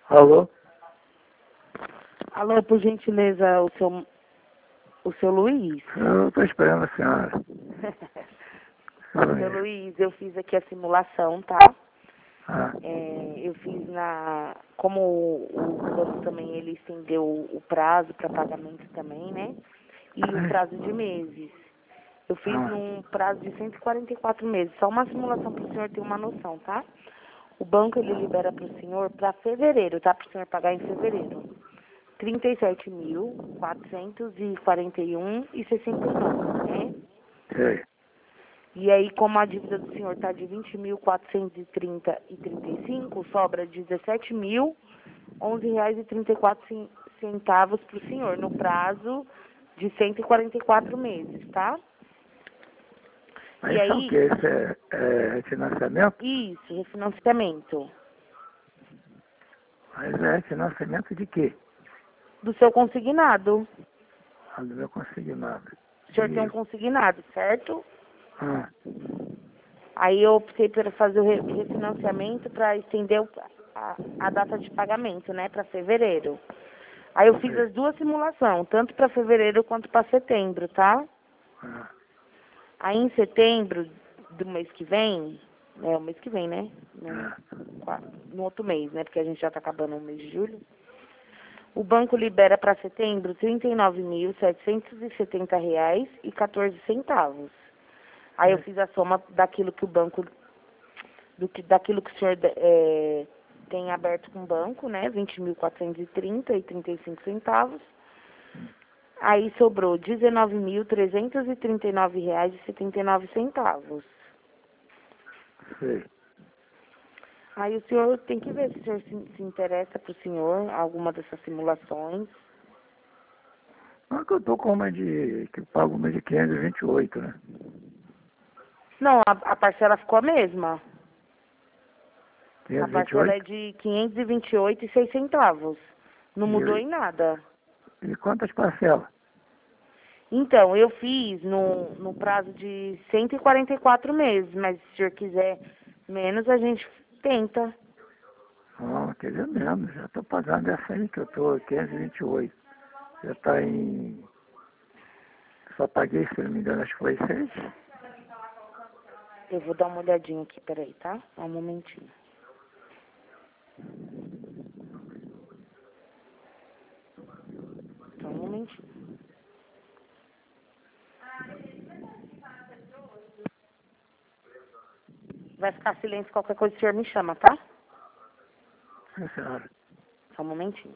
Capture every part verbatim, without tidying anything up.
Alô? Alô, por gentileza, o seu, o seu Luiz? Eu estou esperando a senhora. O seu Luiz, eu fiz aqui a simulação, tá? Ah, É, eu fiz na... Como o, o banco também, ele estendeu o prazo para pagamento também, né? E o prazo de meses. Eu fiz ah, num prazo de cento e quarenta e quatro meses. Só uma simulação para o senhor ter uma noção, tá? O banco, ele libera para o senhor para fevereiro, tá? Para o senhor pagar em fevereiro. trinta e sete mil, quatrocentos e quarenta e um e sessenta e nove, né? sei. E aí, como a dívida do senhor está de vinte mil, quatrocentos e trinta e trinta e cinco, sobra dezessete mil, onze reais e trinta e quatro centavos para o senhor, no prazo de cento e quarenta e quatro meses, tá? Mas E isso é o aí, quê? Isso é, é financiamento? isso, refinanciamento Mas é financiamento de quê? do seu consignado. Ah, do meu consignado. O senhor tem um E, consignado, certo? ah, Aí eu optei por fazer o re- refinanciamento para estender o- a, a data de pagamento, né, para fevereiro. Aí eu fiz sei. as duas simulações, tanto para fevereiro quanto para setembro, tá? Ah, Aí em setembro do mês que vem, é o mês que vem, né? No, ah, qua- no outro mês, né? Porque a gente já tá acabando o mês de julho. O banco libera para setembro trinta e nove mil, setecentos e setenta reais e quatorze centavos. Aí eu fiz a soma daquilo que o banco, do que, daquilo que o senhor é, tem aberto com o banco, né? vinte mil quatrocentos e trinta e trinta e cinco centavos. Aí sobrou dezenove mil trezentos e trinta e nove reais e setenta e nove centavos. sei. Aí o senhor tem que ver se o senhor se, se interessa para o senhor alguma dessas simulações. Mas que eu estou com uma de... que eu pago uma de quinhentos e vinte e oito, né? Não, a, a parcela ficou a mesma. A quinhentos e vinte e parcela é oito? de quinhentos e vinte e oito e seis centavos. Não mudou E, em nada. e quantas parcelas? Então, eu fiz no, no prazo de cento e quarenta e quatro meses, mas se o senhor quiser menos, a gente tenta. Não, quer dizer menos. Já estou pagando essa aí que eu estou, quinhentos e vinte e oito. Já está em... Só paguei, se não me engano, acho que foi seis. Eu vou dar uma olhadinha aqui, peraí, tá? Só um momentinho. Só um momentinho. Vai ficar silêncio, qualquer coisa o senhor me chama, tá? Sim, senhora. Só um momentinho.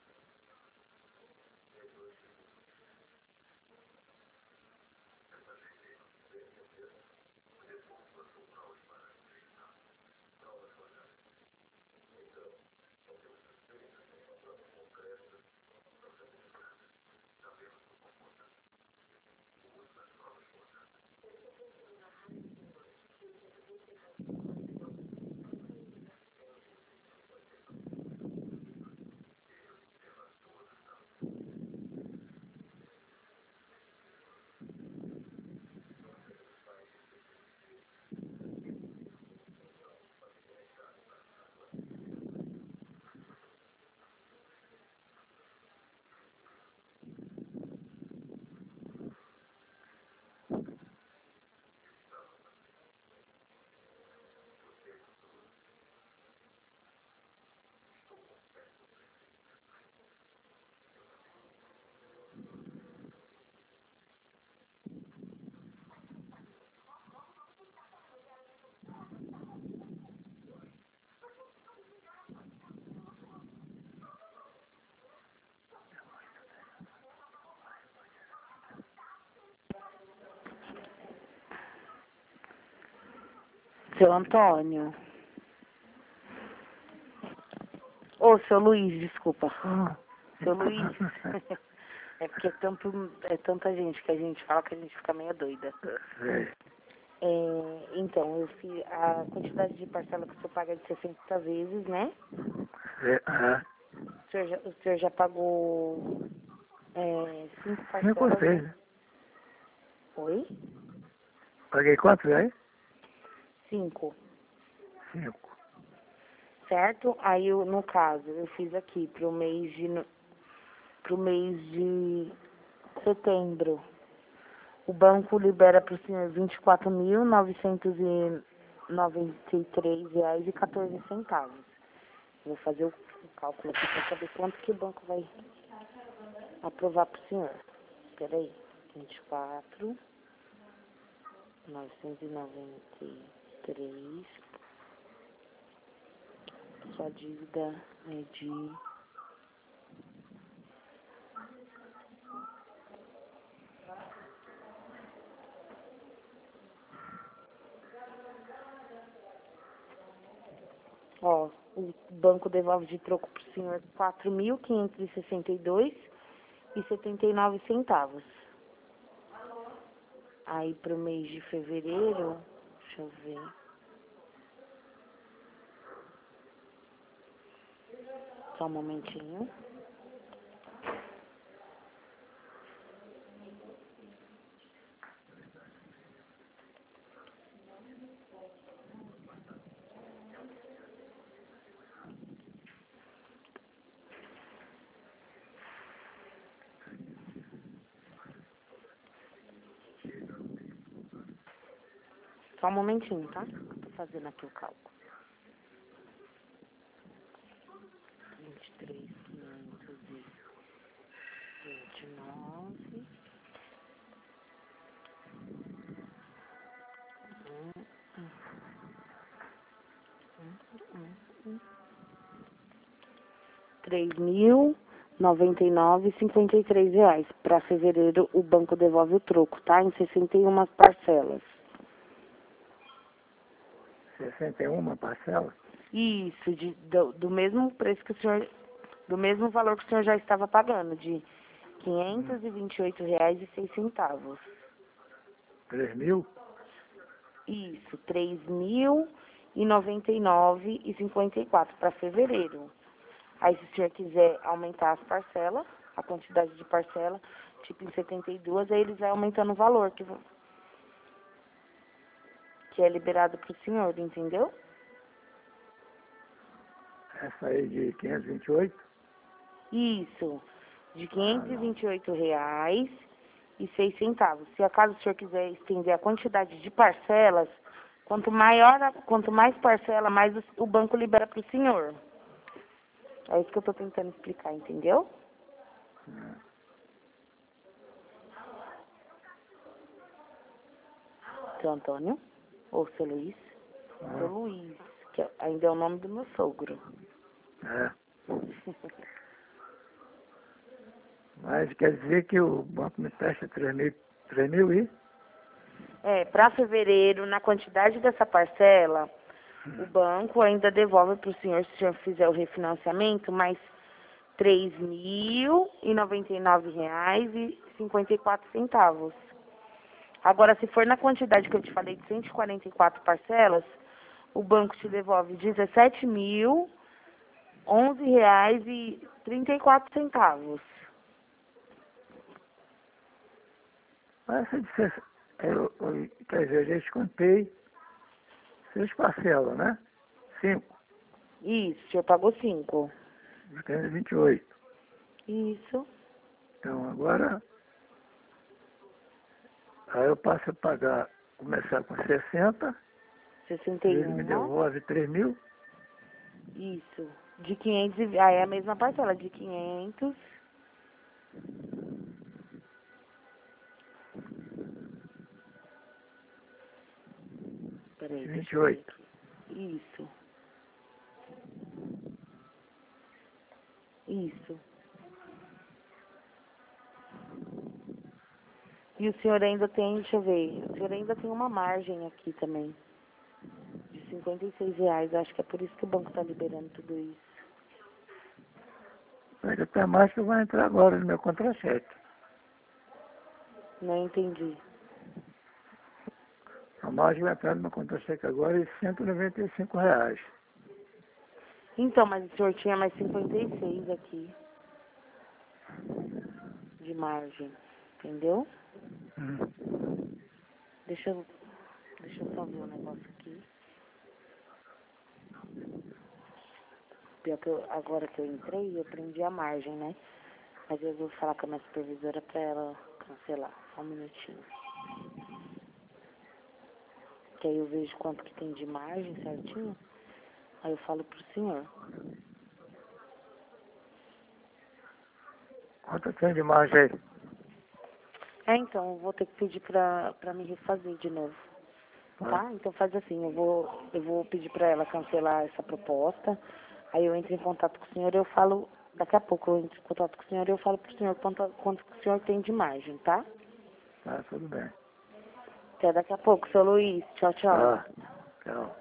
Seu Antônio. Ô, seu Luiz, desculpa. Ah, Seu Luiz. É porque é, tanto, é tanta gente que a gente fala que a gente fica meio doida. sei. É, então, eu fiz a quantidade de parcela que o senhor paga é de sessenta vezes, né? Sei. Ah, O senhor já, o senhor já pagou é, cinco cinco ou parcelas, seis, né? né? Oi? Paguei quanto aí? Cinco. Cinco. certo? Aí, eu, no caso, eu fiz aqui pro mês de, no- pro mês de setembro. O banco libera para o senhor vinte e quatro mil novecentos e noventa e três reais e quatorze centavos. Vou fazer o cálculo aqui para saber quanto que o banco vai aprovar para o senhor. Espera aí. vinte e quatro mil novecentos e noventa e três. Sua dívida é de... Ó, o banco devolve de troco para o senhor quatro mil quinhentos e sessenta e dois reais e setenta e nove centavos. Aí para o mês de fevereiro, deixa eu ver. Só um momentinho. Só um momentinho, tá? Tô fazendo aqui o cálculo. vinte e três mil quinhentos e vinte e nove. Hum, hum, hum, hum. três mil noventa e nove e cinquenta e três reais. Para fevereiro o banco devolve o troco, tá? Em sessenta e uma parcelas. sessenta e uma parcela? Isso, de, do, do mesmo preço que o senhor, do mesmo valor que o senhor já estava pagando, de quinhentos e vinte e oito reais e seis centavos. três mil? Isso, três mil e noventa e nove e cinquenta e quatro para fevereiro. Aí se o senhor quiser aumentar as parcelas, a quantidade de parcela, tipo em setenta e duas, aí eles vão aumentando o valor que, que é liberado para o senhor, entendeu? Essa aí de quinhentos e vinte e oito? Isso, de Ah, quinhentos e não. vinte e oito reais e seis centavos. Se acaso o senhor quiser estender a quantidade de parcelas, quanto maior, a- quanto mais parcela, mais o, o banco libera para o senhor. É isso que eu estou tentando explicar, entendeu? Seu Antônio, ou seu Luiz? Seu Ah, Luiz, que é- ainda é o nome do meu sogro. é. Mas quer dizer que o banco me presta três mil, três mil e? É, para fevereiro, na quantidade dessa parcela, o banco ainda devolve para o senhor, se o senhor fizer o refinanciamento, mais três mil e noventa e nove reais e cinquenta e quatro centavos. Agora, se for na quantidade que eu te falei de cento e quarenta e quatro parcelas, o banco te devolve dezessete mil, onze reais e trinta e quatro centavos. Mas essa de ses- eu, eu, quer dizer, eu já descontei seis parcelas, né? Cinco, Isso, o senhor pagou cinco. de quinhentos e vinte e oito. Isso. Então agora, aí eu passo a pagar, começar com sessenta, sessenta e ele me um. devolve três mil. Isso. De quinhentos e... Aí é a mesma parcela, de quinhentos. Peraí, vinte deixa e eu ver oito. aqui. Isso. Isso. E o senhor ainda tem, deixa eu ver, o senhor ainda tem uma margem aqui também. De cinquenta e seis reais. Acho que é por isso que o banco está liberando tudo isso. Mas até mais que vai entrar agora no meu contra-cheque. Não entendi. A margem vai entrar no meu contra-cheque agora de cento e noventa e cinco reais. Então, mas o senhor tinha mais cinquenta e seis aqui. De margem. Entendeu? Hum. Deixa eu, deixa eu só ver um negócio aqui. Pior que eu, agora que eu entrei, eu prendi a margem, né? Mas eu vou falar com a minha supervisora pra ela cancelar. Só um minutinho. Que aí eu vejo quanto que tem de margem certinho. Aí eu falo pro senhor. Quanto tem de margem aí? É, então, eu vou ter que pedir pra, pra me refazer de novo. Tá? Então faz assim, eu vou, eu vou pedir pra ela cancelar essa proposta. Aí eu entro em contato com o senhor e eu falo, daqui a pouco eu entro em contato com o senhor e eu falo pro senhor quanto, quanto que o senhor tem de margem, tá? Tá, tudo bem. Até daqui a pouco, seu Luiz. Tchau, tchau. Tá, tchau.